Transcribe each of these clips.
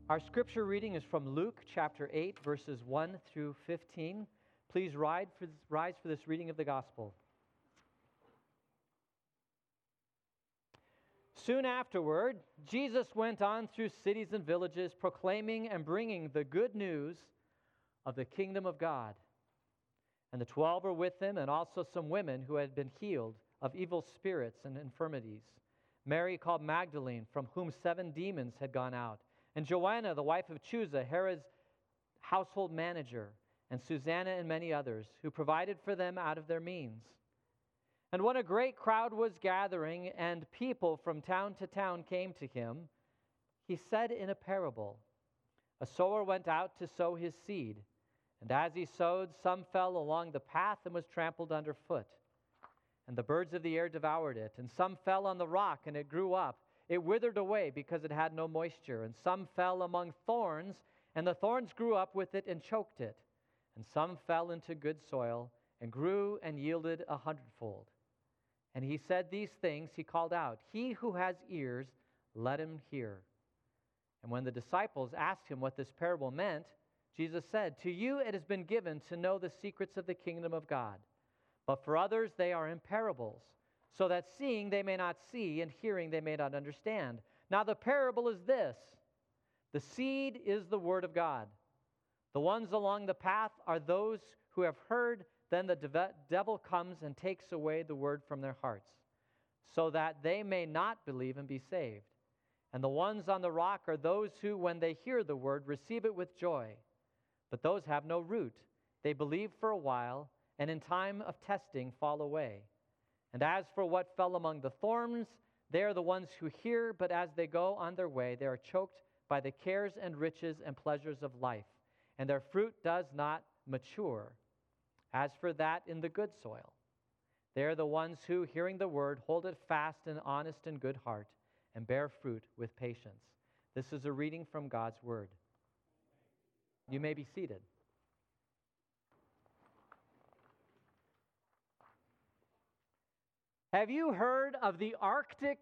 Our scripture reading is from Luke chapter 8, verses 1 through 15. Please rise for this reading of the gospel. Soon afterward, Jesus went on through cities and villages, proclaiming and bringing the good news of the kingdom of God. And the 12 were with him, and also some women who had been healed of evil spirits and infirmities. Mary called Magdalene, from whom 7 demons had gone out, and Joanna, the wife of Chuza, Herod's household manager, and Susanna and many others, who provided for them out of their means. And when a great crowd was gathering, and people from town to town came to him, he said in a parable, "A sower went out to sow his seed, and as he sowed, some fell along the path and was trampled underfoot. And the birds of the air devoured it, and some fell on the rock, and it grew up. It withered away because it had no moisture. And some fell among thorns, and the thorns grew up with it and choked it. And some fell into good soil, and grew and yielded 100-fold. And he said these things, he called out, 'He who has ears, let him hear.' And when the disciples asked him what this parable meant, Jesus said, 'To you it has been given to know the secrets of the kingdom of God. But for others they are in parables, so that seeing they may not see, and hearing they may not understand. Now the parable is this: the seed is the word of God. The ones along the path are those who have heard, then the devil comes and takes away the word from their hearts, so that they may not believe and be saved. And the ones on the rock are those who, when they hear the word, receive it with joy. But those have no root. They believe for a while, and in time of testing fall away. And as for what fell among the thorns, they are the ones who hear, but as they go on their way, they are choked by the cares and riches and pleasures of life, and their fruit does not mature. As for that in the good soil, they are the ones who, hearing the word, hold it fast in honest and good heart, and bear fruit with patience." This is a reading from God's word. You may be seated. Have you heard of the Arctic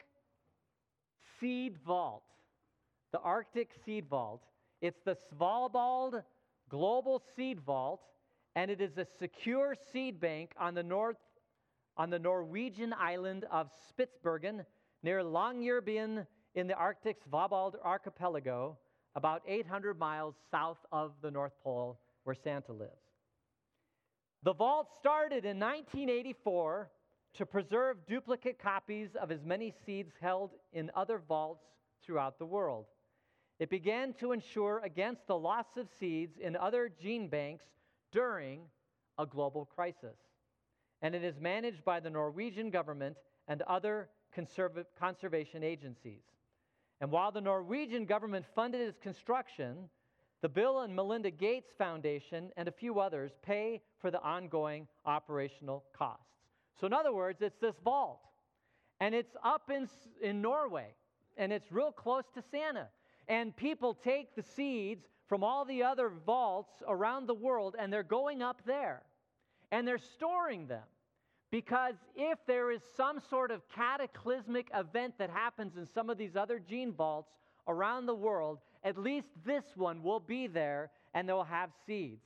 Seed Vault? The Arctic Seed Vault. It's the Svalbard Global Seed Vault, and it is a secure seed bank on the Norwegian island of Spitsbergen, near Longyearbyen in the Arctic Svalbard archipelago, about 800 miles south of the North Pole, where Santa lives. The vault started in 1984 to preserve duplicate copies of as many seeds held in other vaults throughout the world. It began to ensure against the loss of seeds in other gene banks during a global crisis. And it is managed by the Norwegian government and other conservation agencies. And while the Norwegian government funded its construction, the Bill and Melinda Gates Foundation and a few others pay for the ongoing operational costs. So in other words, it's this vault, and it's up in Norway, and it's real close to Santa. And people take the seeds from all the other vaults around the world, and they're going up there, and they're storing them. Because if there is some sort of cataclysmic event that happens in some of these other gene vaults around the world, at least this one will be there, and they'll have seeds.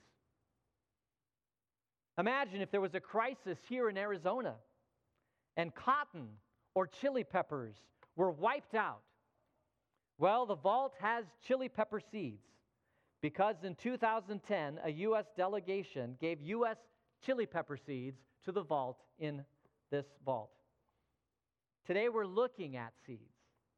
Imagine if there was a crisis here in Arizona and cotton or chili peppers were wiped out. Well, the vault has chili pepper seeds because in 2010, a U.S. delegation gave U.S. chili pepper seeds to the vault in this vault. Today, we're looking at seeds.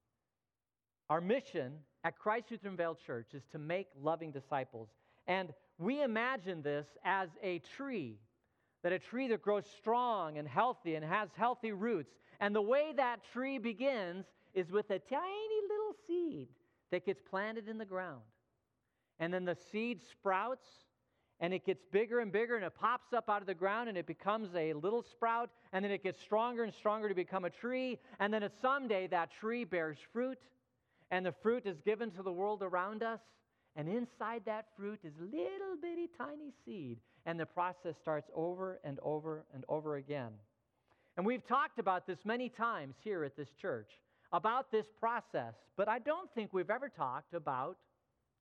Our mission at Christ Lutheran Vale Church is to make loving disciples. And we imagine this as a tree that grows strong and healthy and has healthy roots. And the way that tree begins is with a tiny little seed that gets planted in the ground. And then the seed sprouts, and it gets bigger and bigger, and it pops up out of the ground, and it becomes a little sprout, and then it gets stronger and stronger to become a tree. And then someday that tree bears fruit, and the fruit is given to the world around us. And inside that fruit is little bitty tiny seed. And the process starts over and over and over again. And we've talked about this many times here at this church, about this process. But I don't think we've ever talked about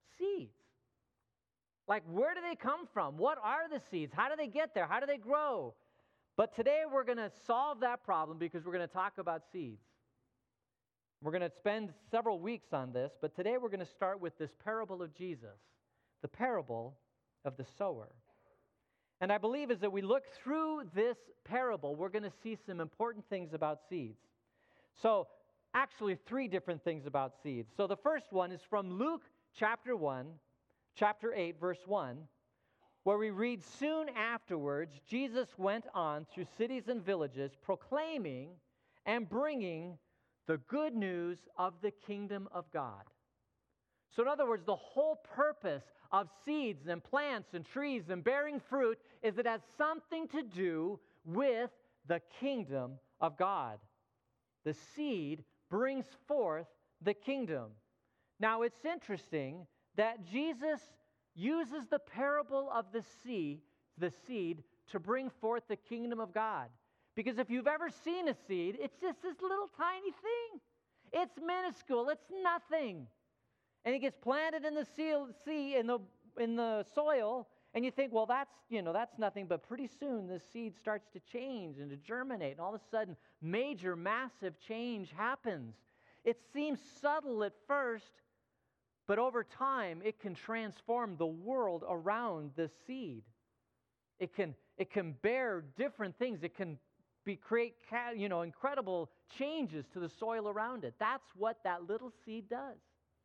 Seeds. Like, where do they come from? What are the seeds? How do they get there? How do they grow? But today we're going to solve that problem because we're going to talk about seeds. We're going to spend several weeks on this, but today we're going to start with this parable of Jesus, the parable of the sower. And I believe as that we look through this parable, we're going to see some important things about seeds. So, actually, 3 different things about seeds. So the first one is from Luke chapter 8, verse 1, where we read, "Soon afterwards, Jesus went on through cities and villages, proclaiming and bringing the good news of the kingdom of God." So in other words, the whole purpose of seeds and plants and trees and bearing fruit is it has something to do with the kingdom of God. The seed brings forth the kingdom. Now, it's interesting that Jesus uses the parable of the seed to bring forth the kingdom of God. Because if you've ever seen a seed, it's just this little tiny thing. It's minuscule. It's nothing. And it gets planted in the soil, and you think, well, that's nothing. But pretty soon, the seed starts to change and to germinate, and all of a sudden, major, massive change happens. It seems subtle at first, but over time, it can transform the world around the seed. It can bear different things. It can create incredible changes to the soil around it. That's what that little seed does.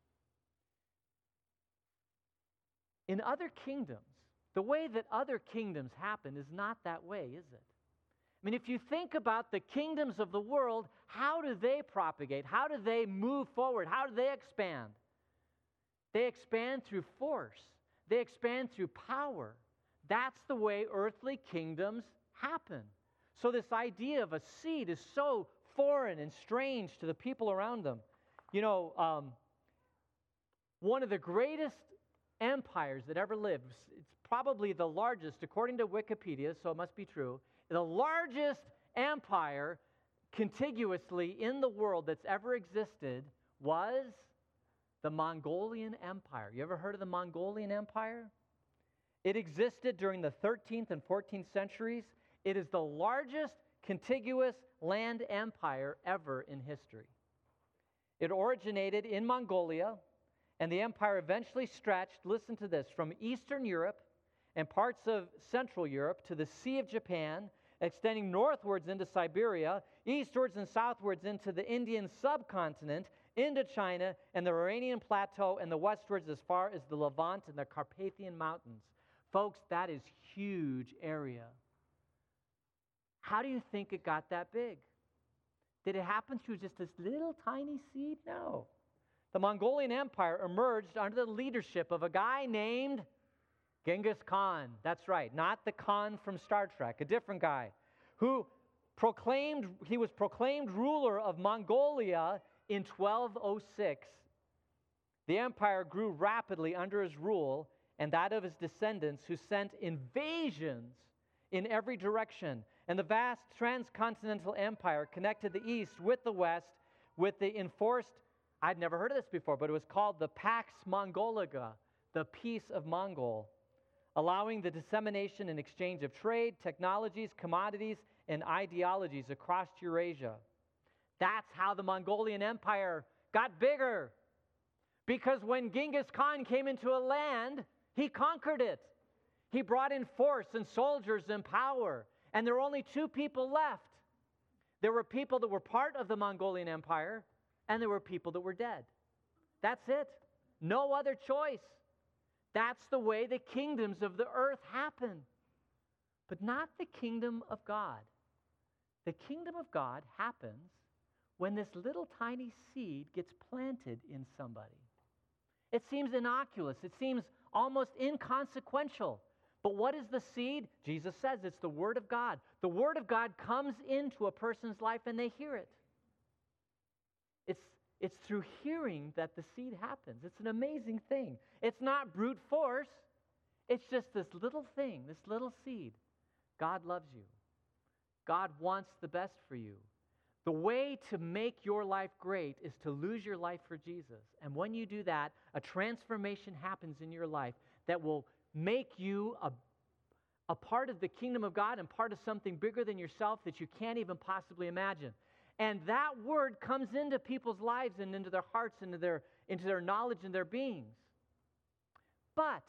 In other kingdoms, the way that other kingdoms happen is not that way, is it? I mean, if you think about the kingdoms of the world, how do they propagate? How do they move forward? How do they expand? They expand through force. They expand through power. That's the way earthly kingdoms happen. So this idea of a seed is so foreign and strange to the people around them. One of the greatest empires that ever lived, it's probably the largest, according to Wikipedia, so it must be true, the largest empire contiguously in the world that's ever existed was the Mongolian Empire. You ever heard of the Mongolian Empire? It existed during the 13th and 14th centuries. It is the largest contiguous land empire ever in history. It originated in Mongolia, and the empire eventually stretched, listen to this, from Eastern Europe and parts of Central Europe to the Sea of Japan, extending northwards into Siberia, eastwards and southwards into the Indian subcontinent, into China and the Iranian Plateau, and the westwards as far as the Levant and the Carpathian Mountains. Folks, that is huge area. How do you think it got that big? Did it happen through just this little tiny seed? No. The Mongolian Empire emerged under the leadership of a guy named Genghis Khan. That's right, not the Khan from Star Trek, a different guy, who was proclaimed ruler of Mongolia in 1206. The empire grew rapidly under his rule and that of his descendants, who sent invasions in every direction. And the vast transcontinental empire connected the East with the West with the enforced, I'd never heard of this before, but it was called the Pax Mongolica, the Peace of Mongol, allowing the dissemination and exchange of trade, technologies, commodities, and ideologies across Eurasia. That's how the Mongolian Empire got bigger. Because when Genghis Khan came into a land, he conquered it. He brought in force and soldiers and power. And there were only 2 people left. There were people that were part of the Mongolian Empire, and there were people that were dead. That's it. No other choice. That's the way the kingdoms of the earth happen. But not the kingdom of God. The kingdom of God happens when this little tiny seed gets planted in somebody. It seems innocuous. It seems almost inconsequential. But what is the seed? Jesus says it's the Word of God. The Word of God comes into a person's life and they hear it. It's through hearing that the seed happens. It's an amazing thing. It's not brute force. It's just this little thing, this little seed. God loves you. God wants the best for you. The way to make your life great is to lose your life for Jesus. And when you do that, a transformation happens in your life that will make you a part of the kingdom of God and part of something bigger than yourself that you can't even possibly imagine. And that word comes into people's lives and into their hearts, into their knowledge and their beings. But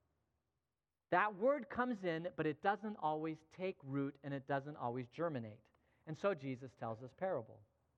that word comes in, but it doesn't always take root and it doesn't always germinate. And so Jesus tells this parable.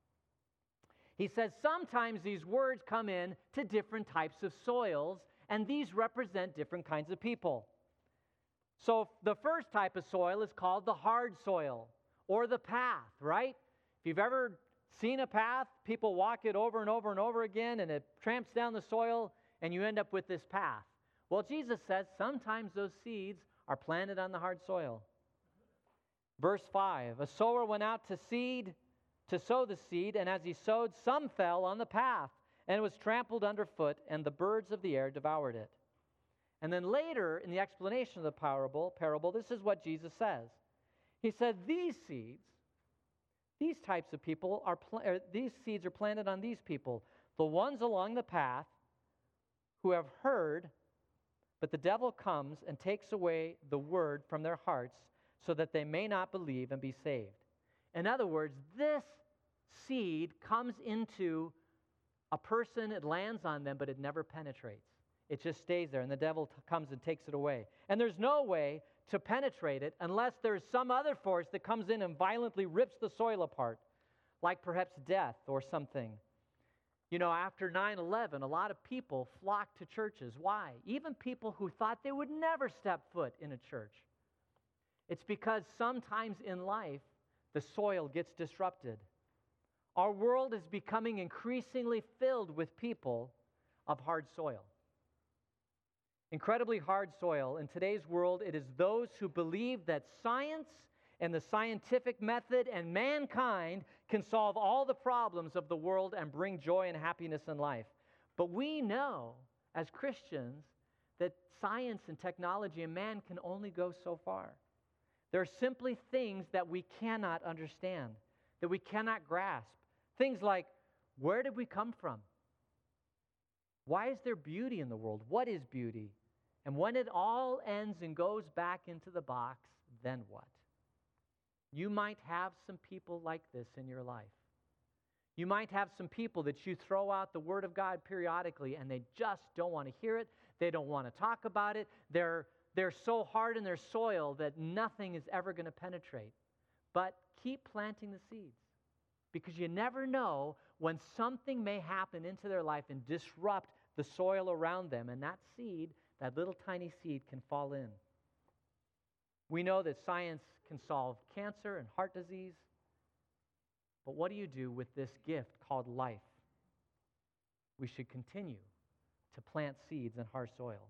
He says sometimes these words come in to different types of soils, and these represent different kinds of people. So the first type of soil is called the hard soil or the path, right? If you've ever seen a path, people walk it over and over and over again, and it tramps down the soil, and you end up with this path. Well, Jesus says sometimes those seeds are planted on the hard soil. Verse 5, a sower went out to sow the seed, and as he sowed, some fell on the path, and it was trampled underfoot, and the birds of the air devoured it. And then later, in the explanation of the parable, this is what Jesus says. He said, these types of people, these seeds are planted on these people, the ones along the path who have heard, but the devil comes and takes away the word from their hearts so that they may not believe and be saved. In other words, this seed comes into a person, it lands on them, but it never penetrates. It just stays there, and the devil comes and takes it away. And there's no way to penetrate it unless there's some other force that comes in and violently rips the soil apart, like perhaps death or something. You know, after 9/11, a lot of people flocked to churches. Why? Even people who thought they would never step foot in a church. It's because sometimes in life, the soil gets disrupted. Our world is becoming increasingly filled with people of hard soil. Incredibly hard soil. In today's world, it is those who believe that science and the scientific method and mankind can solve all the problems of the world and bring joy and happiness in life. But we know, as Christians, that science and technology and man can only go so far. There are simply things that we cannot understand, that we cannot grasp. Things like, where did we come from? Why is there beauty in the world? What is beauty? And when it all ends and goes back into the box, then what? You might have some people like this in your life. You might have some people that you throw out the Word of God periodically and they just don't want to hear it. They don't want to talk about it. They're so hard in their soil that nothing is ever going to penetrate. But keep planting the seeds, because you never know when something may happen into their life and disrupt the soil around them, and that seed, that little tiny seed, can fall in. We know that science can solve cancer and heart disease, but what do you do with this gift called life? We should continue to plant seeds in hard soil.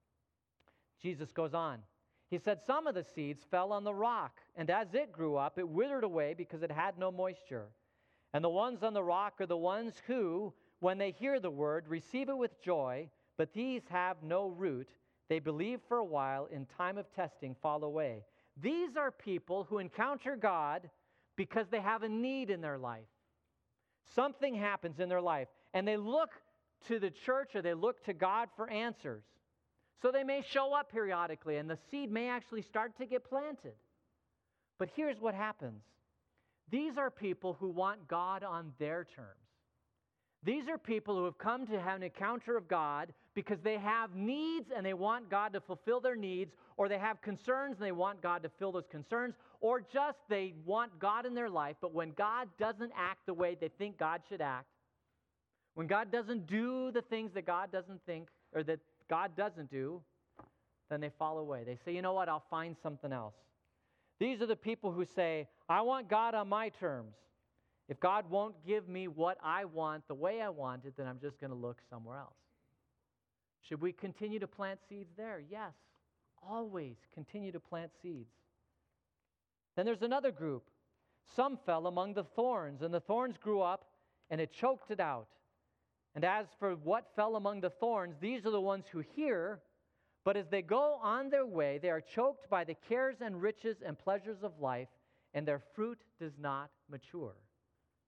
Jesus goes on. He said, some of the seeds fell on the rock, and as it grew up, it withered away because it had no moisture. And the ones on the rock are the ones who, when they hear the word, receive it with joy, but these have no root. They believe for a while, in time of testing fall away. These are people who encounter God because they have a need in their life. Something happens in their life, and they look to the church or they look to God for answers. So they may show up periodically, and the seed may actually start to get planted. But here's what happens. These are people who want God on their terms. These are people who have come to have an encounter of God because they have needs and they want God to fulfill their needs, or they have concerns and they want God to fill those concerns, or just they want God in their life, but when God doesn't act the way they think God should act, when God doesn't do the things that God doesn't think, or that God doesn't do, then they fall away. They say, you know what, I'll find something else. These are the people who say, I want God on my terms. If God won't give me what I want the way I want it, then I'm just going to look somewhere else. Should we continue to plant seeds there? Yes, always continue to plant seeds. Then there's another group. Some fell among the thorns, and the thorns grew up, and it choked it out. And as for what fell among the thorns, these are the ones who hear, but as they go on their way, they are choked by the cares and riches and pleasures of life, and their fruit does not mature.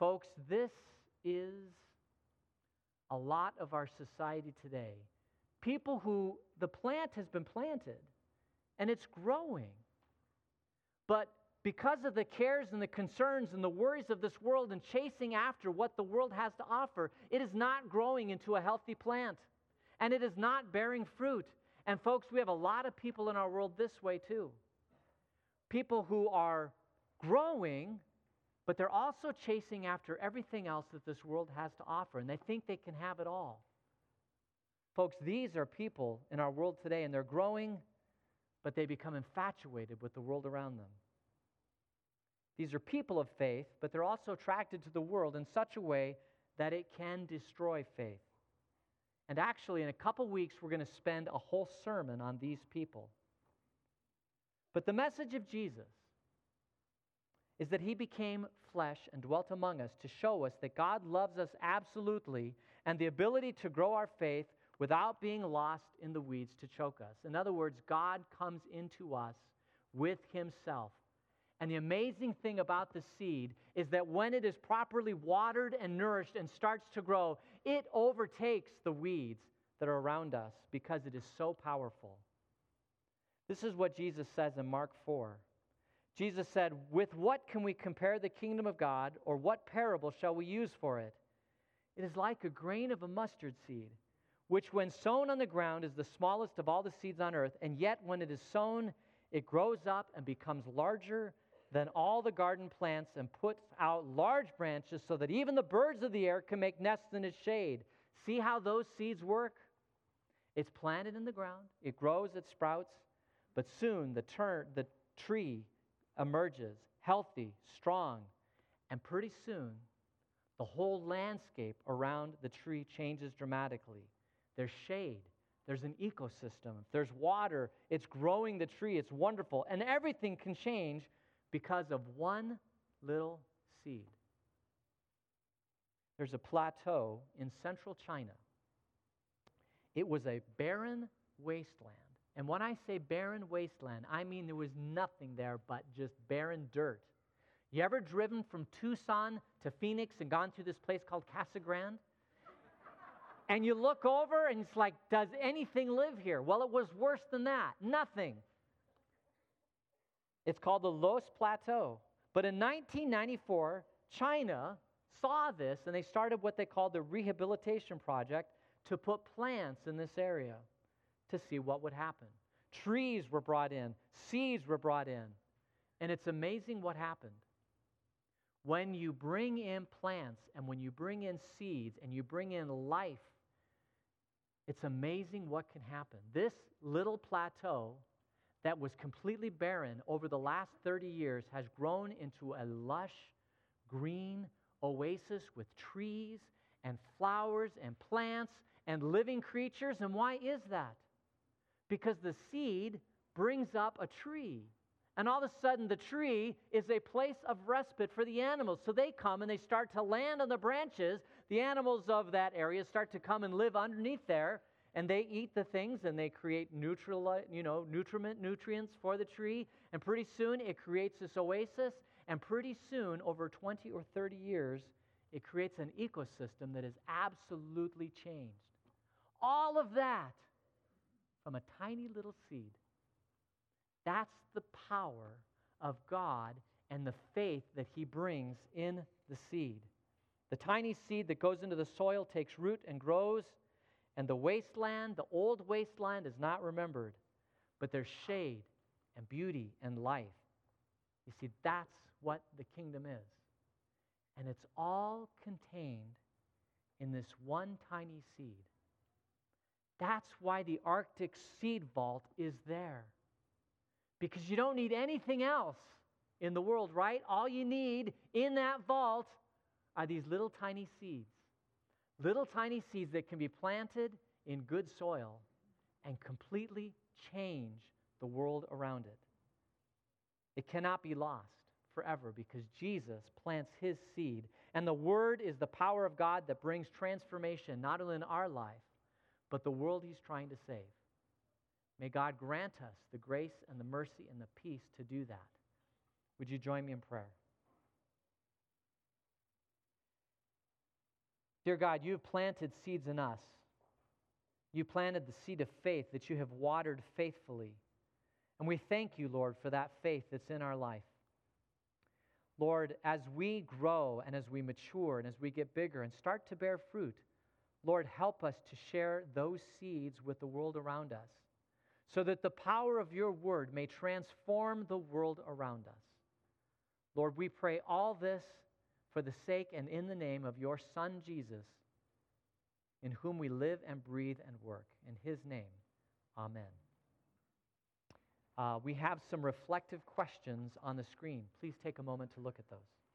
Folks, this is a lot of our society today. People who the plant has been planted and it's growing. But because of the cares and the concerns and the worries of this world and chasing after what the world has to offer, it is not growing into a healthy plant. And it is not bearing fruit. And folks, we have a lot of people in our world this way too. People who are growing, but they're also chasing after everything else that this world has to offer. And they think they can have it all. Folks, these are people in our world today, and they're growing, but they become infatuated with the world around them. These are people of faith, but they're also attracted to the world in such a way that it can destroy faith. And actually, in a couple weeks, we're going to spend a whole sermon on these people. But the message of Jesus is that he became flesh and dwelt among us to show us that God loves us absolutely and the ability to grow our faith without being lost in the weeds to choke us. In other words, God comes into us with himself. And the amazing thing about the seed is that when it is properly watered and nourished and starts to grow, it overtakes the weeds that are around us because it is so powerful. This is what Jesus says in Mark 4. Jesus said, "With what can we compare the kingdom of God, or what parable shall we use for it? It is like a grain of a mustard seed, which when sown on the ground is the smallest of all the seeds on earth, and yet when it is sown, it grows up and becomes larger than all the garden plants and puts out large branches so that even the birds of the air can make nests in its shade." See how those seeds work? It's planted in the ground, it grows, it sprouts, but soon the tree emerges healthy, strong, and pretty soon the whole landscape around the tree changes dramatically. There's shade, there's an ecosystem, there's water, it's growing the tree, it's wonderful, and everything can change because of one little seed. There's a plateau in central China. It was a barren wasteland. And when I say barren wasteland, I mean there was nothing there but just barren dirt. You ever driven from Tucson to Phoenix and gone through this place called Casa Grande? And you look over and it's like, does anything live here? Well, it was worse than that. Nothing. It's called the Loess Plateau. But in 1994, China saw this and they started what they called the Rehabilitation Project to put plants in this area to see what would happen. Trees were brought in, seeds were brought in, and it's amazing what happened. When you bring in plants and when you bring in seeds and you bring in life, it's amazing what can happen. This little plateau that was completely barren over the last 30 years has grown into a lush, green oasis with trees and flowers and plants and living creatures. And why is that? Because the seed brings up a tree. And all of a sudden, the tree is a place of respite for the animals. So they come and they start to land on the branches. The animals of that area start to come and live underneath there. And they eat the things and they create nutrients for the tree. And pretty soon, it creates this oasis. And pretty soon, over 20 or 30 years, it creates an ecosystem that is absolutely changed. All of that from a tiny little seed. That's the power of God and the faith that he brings in the seed. The tiny seed that goes into the soil takes root and grows, and the wasteland, the old wasteland, is not remembered, but there's shade and beauty and life. You see, that's what the kingdom is. And it's all contained in this one tiny seed. That's why the Arctic seed vault is there. Because you don't need anything else in the world, right? All you need in that vault are these little tiny seeds. Little tiny seeds that can be planted in good soil and completely change the world around it. It cannot be lost forever because Jesus plants his seed. And the Word is the power of God that brings transformation, not only in our life, but the world he's trying to save. May God grant us the grace and the mercy and the peace to do that. Would you join me in prayer? Dear God, you have planted seeds in us. You planted the seed of faith that you have watered faithfully. And we thank you, Lord, for that faith that's in our life. Lord, as we grow and as we mature and as we get bigger and start to bear fruit, Lord, help us to share those seeds with the world around us so that the power of your word may transform the world around us. Lord, we pray all this for the sake and in the name of your Son, Jesus, in whom we live and breathe and work. In his name, amen. We have some reflective questions on the screen. Please take a moment to look at those.